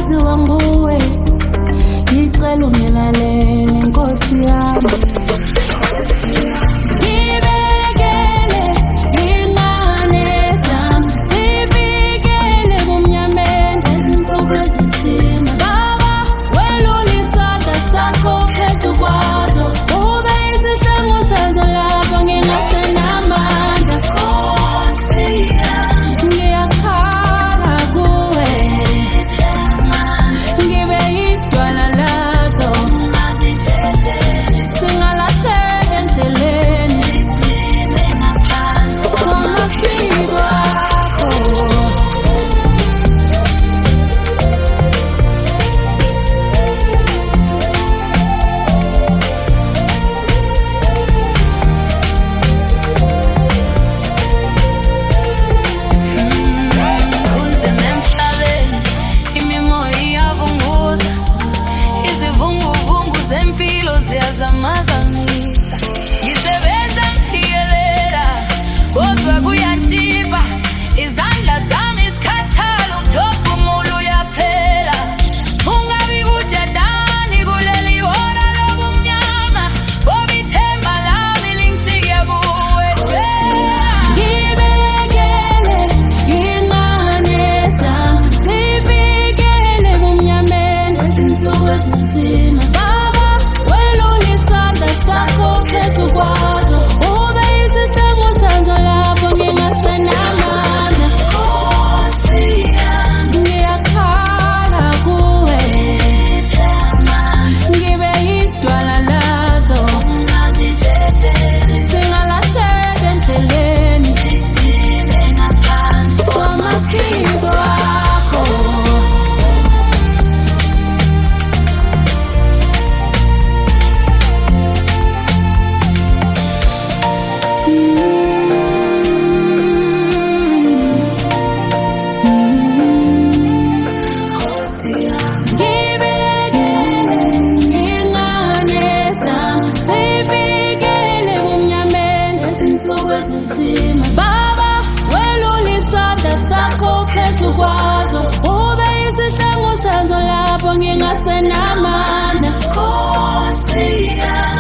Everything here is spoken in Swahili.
waziwa nguwe, ngicela ungilalele Nkosi yami. Ziyazamazamisa, ngisebenza ngiyelela, kodwa kuyathipha, izandla zami zikhathala, umphefumulo uyaphela. Ungabi kujadani kuleli hora lobumnyama, ngoba ithemba lami lingitike kuwe. Ngibekele ingane zami, zivikele ebumnyameni ezinsuku ezinzima. Sakho phezu kwazo, ube isithembu senzo lapho ngingasenamandla. Nkosi yami, ngiyakhala kuwe, ngibe yidwala lazo, singalahleka endleleni, kwamaphiko akho. Baba, welulisa sakho phezu kwazo, ube isihlengu senzo lapho ngingasenamandla. Nkosi yami.